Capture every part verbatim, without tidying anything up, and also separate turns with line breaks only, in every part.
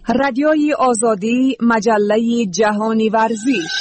رادیوی آزادی، مجله جهانی ورزش.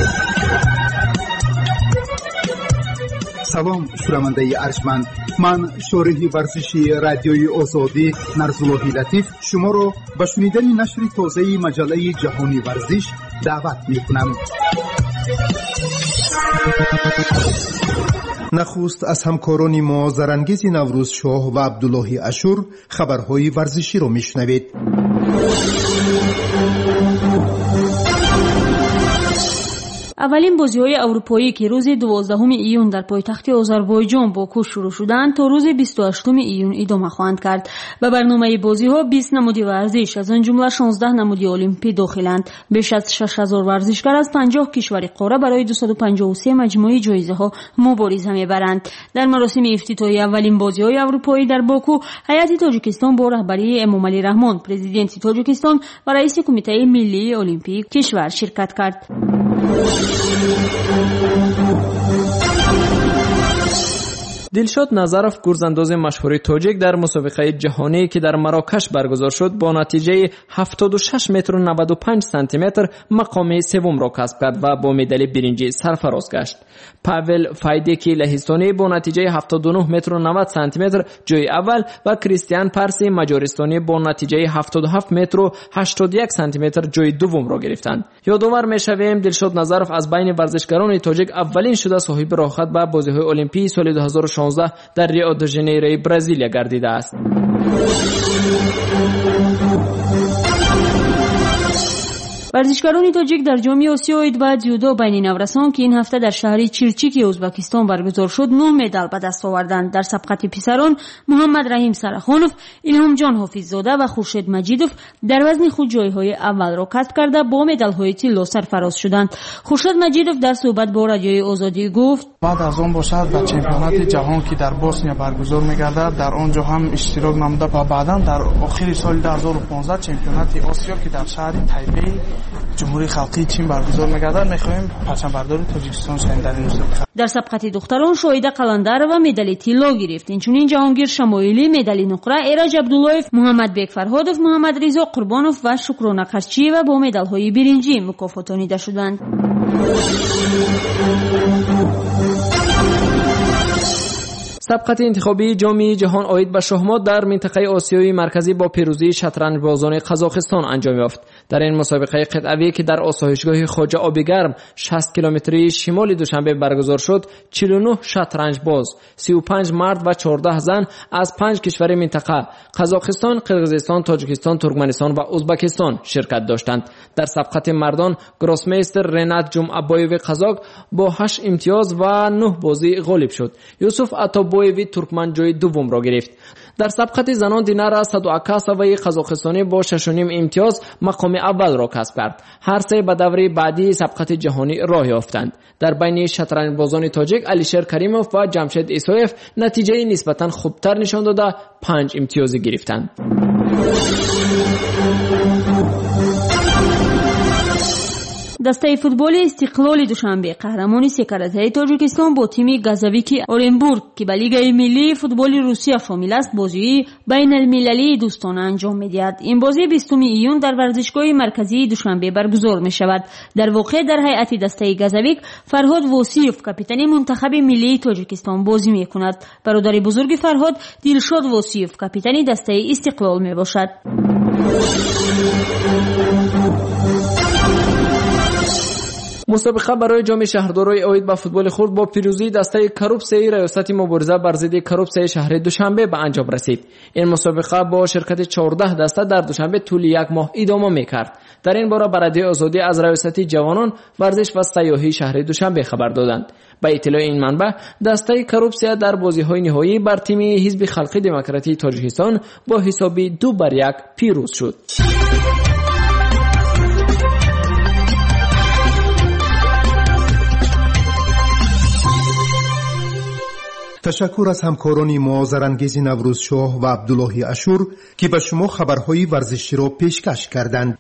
سلام شنونده ارجمند، من شارح ورزشی رادیوی آزادی نرزاللهی لطیف شما را به شنیدن نشر تازه مجله جهانی ورزش دعوت می‌کنم. نخست از همکاران ما زرانگیز نوروز شاه و عبدالله اشور خبرهای ورزشی را میشنوید.
اولین بازی‌های اروپایی که روز دوازدهم ایون در پایتخت آذربایجان باکو شروع شدند تا روز بیست و هشتم ایون ادامه خواهند کرد. به برنامه بازی‌ها بیست نماد ورزش از آن جمله شانزده نماد المپی داخلند. بیش از شش هزار ورزشکار از پنجاه کشور قاره برای دویست و پنجاه و سه مجموعه جایزه‌ها مبارزه می‌برند. در مراسم افتتاحی اولین بازی‌های اروپایی در باکو، هیئت تاجیکستان با رهبری امامعلی رحمان، پرزیدنت تاجیکستان و رئیس کمیته ملی المپیک کشور شرکت کرد.
دلشاد نظرف گرزانداز مشهور تاجیک در مسابقه جهانی که در مراکش برگزار شد با نتیجه هفتاد و شش متر و نود و پنج سانتی متر مقام سوم را کسب کرد و با مدال برنجی سرفراز گشت. پاول فایدکی لهستانی با نتیجه هفتاد و نه متر و نود سانتی متر جای اول و کریستیان پارسی مجارستانی با نتیجه هفتاد و هفت متر و هشتاد و یک سانتی متر جای دوم را گرفتند. یادآور می‌شویم دلشاد نظرف از بین ورزشکاران تاجیک اولین شده صاحب راحت به بازی‌های المپی سال دو هزار و شانزده در ریو د ژانیرو برزیل گردیده است.
ورزشکاران تاجیک در جام آسیایی و جودو بین نورسان که این هفته در شهر چیرچیکی ازبکستان برگزار شد نه مدال به دست آوردند. در سبقت پسران محمد رحیم سرخانوف، الهام جان حافظزاده و خورشید مجیدوف در وزن خود جایهای اول را کسب کرده با مدال‌های طلا سرفراز شدند. خورشید مجیدوف در صحبت با رادیوی آزادی گفت:
بعد از آن باشد در چمپیونات جهان که در بوسنیا برگزار می‌گردد در آنجا هم اشتراک نموده و بعداً در آخر سال دو هزار و پانزده چمپیونات آسیا که در شهر تایپی جمهوری خلقی چین برگزار می‌گردد می‌خواهیم پرچمبرداری تاجیکستان شویم در این مسابقه.
در سبقت دختران شاهد قلندر و مدال طلا گرفت. اینچنین جهانگیر شمایلی مدال نقره، ایرج عبداللهیف، محمد بیگ فرهادوف، محمد رضا قربانوف و شکرانه قرچی و با مدال‌های برنجی مکافاتانیده شدند.
سبقت انتخابی جام جهان عاید به شهمات در منطقه آسیای مرکزی با پیروزی شطرنج بازان قزاقستان انجام یافت. در این مسابقه قطعه‌ای که در آسایشگاه خواجه آبیگرم شصت کیلومتری شمال دوشنبه برگزار شد، چهل و نه شطرنج باز، سی و پنج مرد و چهارده زن از پنج کشور منطقه قزاقستان، قرقیزستان، تاجیکستان، ترکمنستان و ازبکستان شرکت داشتند. در سبقت مردان گروسمیستر رنات جمعه‌بایوی قزاق با هشت امتیاز و نه بازی غالب شد. یوسف عطابایوی ترکمن جای دوم را گرفت. در سبقت زنان دینارا صدوعکاسوی قزاقستانی با شش و نیم امتیاز مقام اول را کسب کرد. هر سه به دوره بعدی سبقت جهانی راه یافتند. در بین شطرنج بازان تاجیک علیشیر کریموف و جمشید ایسایف نتیجه نسبتا خوبتر نشان داده پنج امتیاز گرفتند.
دسته فوتبال استقلال دوشنبه قهرمان سکرتای تاجیکستان با تیم گازاویکی اورنبورگ که به لیگ ملی فوتبال روسیه شامل است بازی بین المللی دوستانه انجام می‌دهد. این بازی بیستم ایون در ورزشگاه مرکزی دوشنبه برگزار می‌شود. در واقع در هیئت دسته گازاویک فرهاد وصیف کاپیتان منتخب ملی تاجیکستان بازی می‌کند. برادر بزرگ فرهاد دلشاد وصیف کاپیتان دسته استقلال میباشد.
مسابقه برای جام شهردارای عاید به فوتبال خرد با پیروزی دسته کروپسه ریاست مبارزه بر ضد کروپسه شهر دوشنبه به انجام رسید. این مسابقه با شرکت چهارده دسته در دوشنبه طول یک ماه ادامه می‌کرد. در این باره برادر آزادی از ریاست جوانان ورزش و سیاحی شهر دوشنبه خبر دادند. با اطلاع این منبع دسته کروپسه در بازی‌های نهایی بر تیم حزب خلقی دموکراتی تاجیکستان با حسابی دو بر یک پیروز شد.
تشکر از همکاران ما زرانگیز نوروز شاه و عبدالله اشور که به شما خبرهای ورزشی را پیشکش کردند.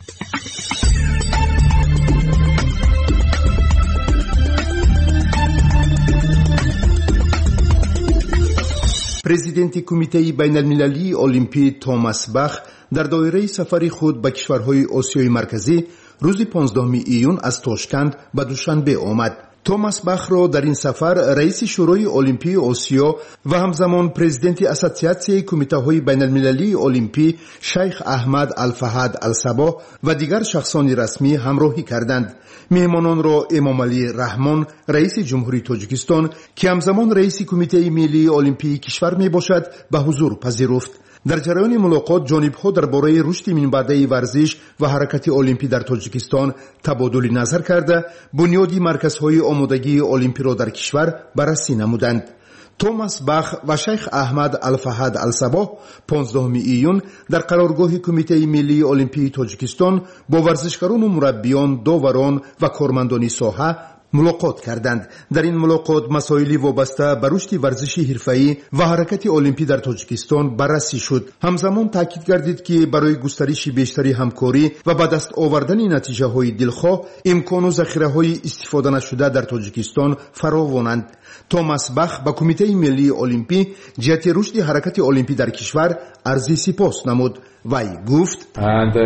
پرزیدنت کمیته بین المللی المپی توماس باخ در دایره سفری خود به کشورهای آسیای مرکزی روز پانزدهم ایون از تاشکند به دوشنبه آمد. توماس باخ را در این سفر رئیس شورای المپی آسیا و همزمان پرزیدنت اسوسیاسیون کمیته‌های بین‌المللی المپی شیخ احمد الفهد الصباح و دیگر شخصان رسمی همراهی کردند. مهمانان را امام علی رحمان رئیس جمهوری تاجیکستان که همزمان رئیس کمیته ملی المپی کشور می باشد به حضور پذیرفت. در جریان ملاقات جانب‌ها درباره رشد منبعی ورزش و حرکت المپی در تاجیکستان تبادل نظر کرده بنیادی مرکزهای آمادگی المپی را در کشور بررسی نمودند. توماس باخ و شیخ احمد الفهد الصباح پانزدهم ایون در قرارگاه کمیته ملی المپی تاجیکستان با ورزشکاران و مربیان، داوران و کارمندان ساحه ملاقات کردند. در این ملاقات مسائلی وابسته به رشد ورزش حرفه‌ای و حرکت المپی در تاجیکستان بررسی شد. همزمان تاکید گردید که برای گسترش بیشتری همکاری و به دست آوردن نتیجه‌های دلخواه امکان و ذخیره‌های استفاده نشده در تاجیکستان فراوانند. توماس باخ به کمیته ملی المپی جهت رشد حرکت المپی در کشور عرض سپاس نمود. وی گفت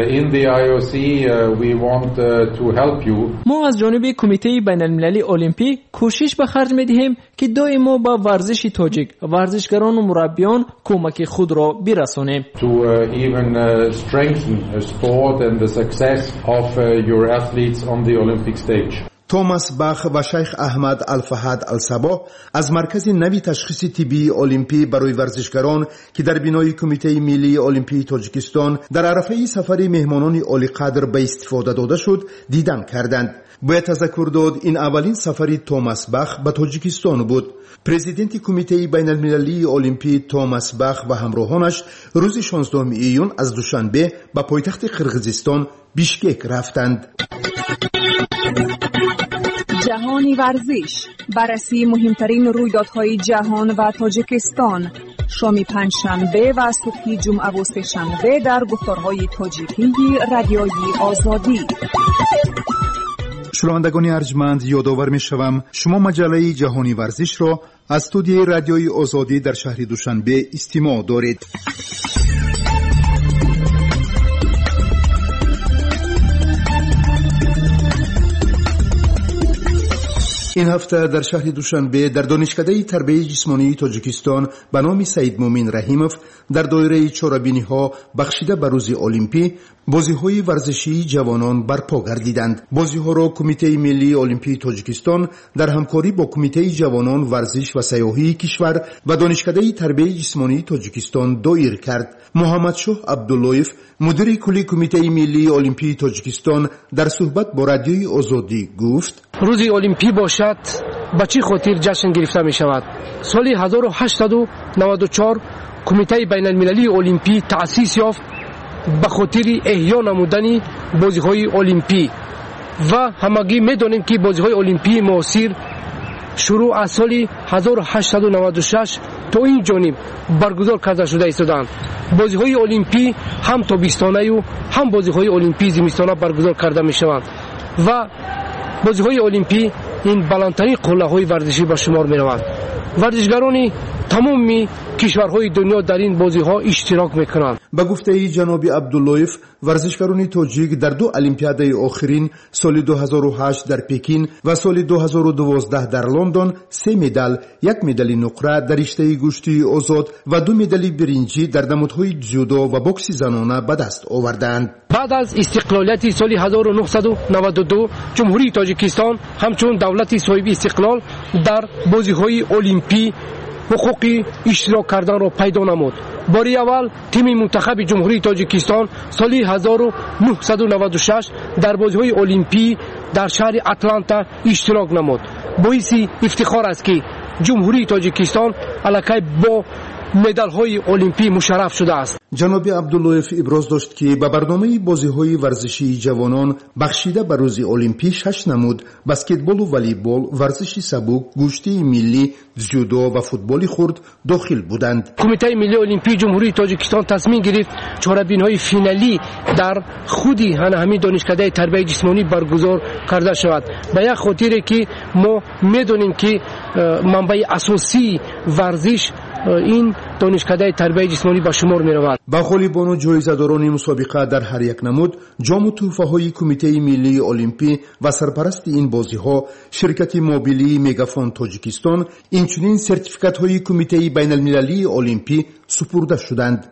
ما از جانب کمیته بین المللی المپی کوشش به خرج می‌دهیم که دائما با ورزش تاجیک ورزشکاران و مربیان کمک خود را برسانیم
to uh, even uh, strengthen a sport and the success of uh, your athletes on the Olympic stage.
توماس باخ و شیخ احمد الفهد الصباح از مرکز نوی تشخیص طبی المپی برای ورزشکاران که در بینای کمیته ملی المپی تاجیکستان در عرفه سفر مهمانان عالی قدر به استفاده داده شد دیدن کردند. باید تذکر داد این اولین سفر توماس باخ به تاجیکستان بود. پرزیدنت کمیته بین المللی المپی توماس باخ و همراهانش روز شانزدهم ایون از دوشنبه به پایتخت قرقیزستان بیشکک رفتند.
جهانی ورزش، بررسی مهمترین رویدادهای جهان و تاجیکستان، شام پنجشنبه و صبح جمعه و سه‌شنبه در گفتارهای تاجیکی رادیوی آزادی.
شنوندگان ارجمند، یادآور می‌شوم شما مجله جهانی ورزش را از استودیوی رادیوی آزادی در شهر دوشنبه استماع دارید. این هفته در شهر دوشنبه در دانشکده تربیت جسمانی تاجیکستان به نام سید مومن رحیموف در دایره چهاربینی‌ها بخشیده به روز المپی بازی‌های ورزشی جوانان برپا گردیدند. بازی‌ها را کمیته ملی المپی تاجیکستان در همکاری با کمیته جوانان ورزش و سیاحی کشور و دانشکده تربیت جسمانی تاجیکستان دایر کرد. محمد شاه عبداللهیف مدیر کلی کمیته ملی المپی تاجیکستان در صحبت با رادیوی آزادی گفت:
روز المپی باشد به چه خاطر جشن گرفته می شود؟ سال هزار و هشتصد و نود و چهار کمیته بین المللی المپی تأسیس یافت به خاطر احیا نمودن بازی‌های المپی و همگی می‌دانیم که بازی‌های المپی معاصر شروع از سال هزار و هشتصد و نود و شش تا این جانب برگزار کرده شده ایستادند. بازی‌های المپی هم تابستانه و هم بازی‌های المپی زمستانه برگزار کرده می‌شوند و بازی‌های المپی این بلندترین قله‌های ورزشی به شمار می‌روند. ورزشکاران تمامی کشورهای دنیا در این بازی‌ها اشتراک می‌کنند.
با گفته جناب عبداللهیف ورزشکاران تاجیک در دو المپیادهای آخرین سال دو هزار و هشت در پکین و سال دو هزار و دوازده در لندن سه مدال، یک مدال نقره در رشته گشتی آزاد و دو مدال برنجی در نمادهای جودو و بوکس زنانه به دست آوردند.
بعد از استقلالیت سال هزار و نهصد و نود و دو جمهوری تاجیکستان همچون دولت صاحب استقلال در بازی‌های المپی حقوق اشتراک کردن را پیدا نمود. باری اول تیم منتخب جمهوری تاجیکستان سال هزار و نهصد و نود و شش در بازی‌های المپی در شهر اتلانتا اشتراک نمود. باعث افتخار است که جمهوری تاجیکستان علاقه با مدال‌های المپی مشرف شده است.
جناب عبداللهیف ابراز داشت که به برنامه بازی‌های ورزشی جوانان بخشیده به روز المپی شش نمود بسکتبال و والیبال، ورزش سبک، گوشتی ملی، جودو و فوتبال خرد داخل بودند.
کمیته ملی المپی جمهوری تاجیکستان تصمیم گرفت چهاربین‌های فینالی در خودی همین دانشکده تربیت جسمانی برگزار کرده شود. به یک خاطر که ما می‌دونیم که منبع اساسی ورزش این دانشکده تربیت جسمانی به شمار می رود.
با قالیبان و جایزه‌داران مسابقه در هر یک نمود جام و تحفه‌های کمیته ملی المپی و سرپرست این بازی‌ها شرکت موبیلی مگافون تاجیکستان اینچنین سرتیفیکات‌های کمیته بین‌المللی المپی سپرده شدند.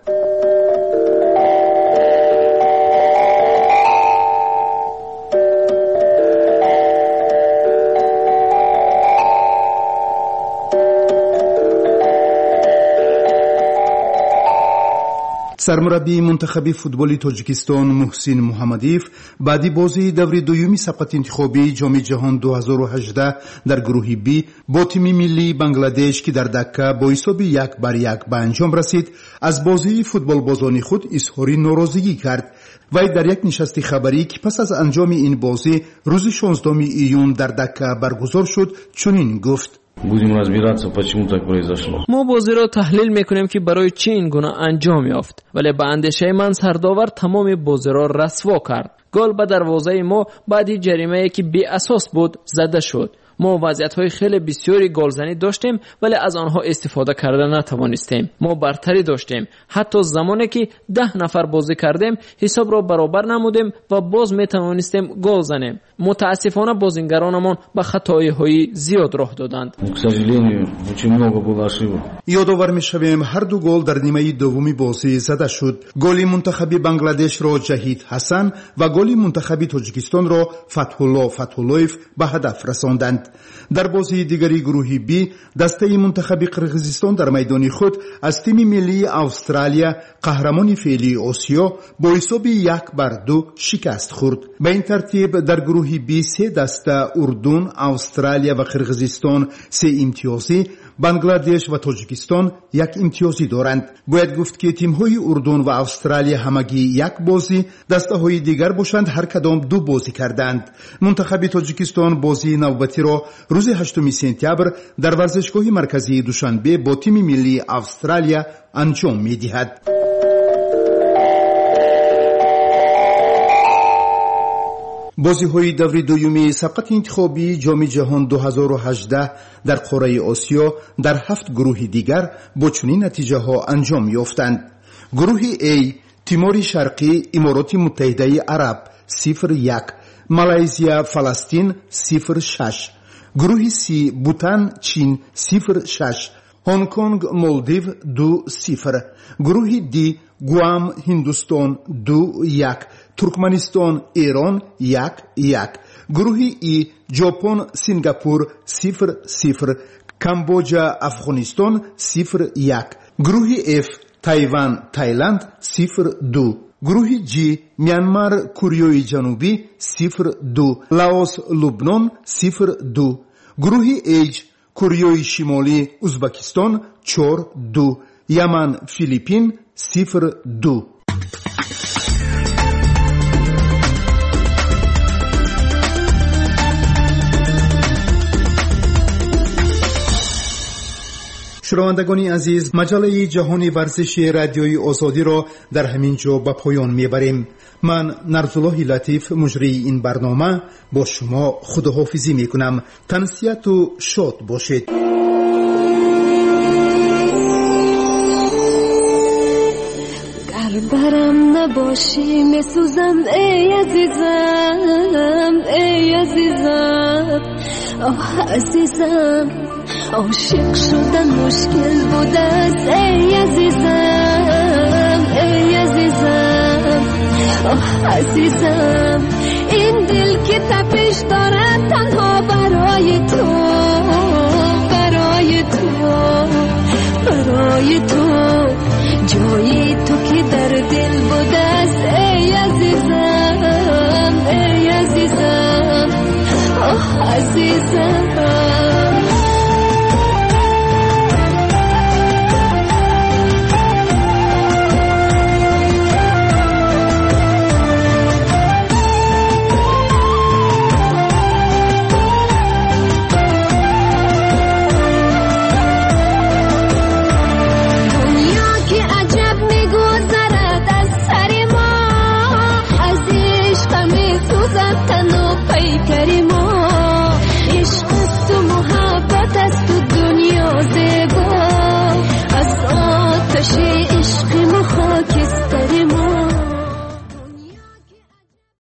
سرمربی منتخب فوتبال تاجیکستان محسن محمدیف بعدی بازی دوره دومی سبقت انتخابی جام جهان دو هزار و هجده در گروه بی با تیم ملی بنگلادش که در دکه با حساب یک بر یک به انجام رسید از بازی فوتبال بازان خود اظهار ناراضگی کرد. وی در یک نشست خبری که پس از انجام این بازی روز شانزدهم ایون در دکه برگزار شد چنین گفت:
ما بازی را تحلیل میکنیم که برای چی این گونه انجام یافت، ولی به اندیشه من سرداور تمام بازی را رسوا کرد. گل به دروازه ما بعدی جریمه که بی اساس بود زده شد. ما وضعیت‌های خیلی بسیاری گلزنی داشتیم ولی از آنها استفاده کرده نتوانستیم. ما برتری داشتیم. حتی زمانی که ده نفر بازی کردیم حساب را برابر نمودیم و باز میتوانستیم گل زنیم. متاسفانه بازیگرانمان به خطاهای زیاد راه دادند.
یادآور می‌شویم هر دو گل در نیمه دومی بازی زده شد. گل منتخب بنگلادش را جهید حسن و گل منتخب تاجیکستان را فتح‌الله فتح‌اللهیف به هدف رساندند. در بازی دیگری گروه بی دسته منتخب قرقیزستان در میدان خود از تیم ملی استرالیا قهرمان فعلی آسیا با حساب یک بر دو شکست خورد. به این ترتیب در گروه بی سه دسته اردن، استرالیا و قرقیزستان سه امتیازی، بنگلادش و تاجیکستان یک امتیازی دارند. باید گفت که تیم‌های اردن و استرالیا همگی یک بازی، دسته‌های دیگر باشند هر کدام دو بازی کردند. منتخب تاجیکستان بازی نوبتی را روز هشتم سپتامبر در ورزشگاه مرکزی دوشنبه با تیم ملی استرالیا انجام می‌دهد. بازی‌های دوره دومی سبقت انتخابی جام جهان دو هزار و هجده در قاره آسیا در هفت گروه دیگر با چنین نتیجه‌ها انجام یافتند. گروه A تیمور شرقی امارات متحده عرب صفر یک، مالایزیا فلسطین صفر شش، گروه C بوتان چین صفر شش، هنگ کنگ مالدیو دو صفر، گروه D گوام هندوستان دو یک، ترکمنستان ایران یک یک، گروه ای ژاپن سنگاپور صفر صفر، کامبوجا افغانستان صفر یک، گروه F تایوان تایلند صفر دو، گروه G میانمار کره جنوبی صفر دو، لاوس لبنان صفر دو، گروه H کره شمالی ازبکستان چهار دو، یمن فیلیپین صفر دو. شنوندگان عزیز، مجله جهانی ورزشی رادیوی آزادی را در همین جا به پایان میبریم. من نرزالله لطیف مجری این برنامه با شما خداحافظی میکنم. تنسیت و شاد باشید.
برم نباشی میسوزم ای عزیزم، ای عزیزم، آه عزیزم، عاشق شدن مشکل بوده است ای عزیزم، ای عزیزم، آه عزیزم، این دل که تپش دارد تنها برای تو، برای تو، برای تو، جایی تو که در دل بوده است ای عزیزم، ای عزیزم، آه عزیزم. Karim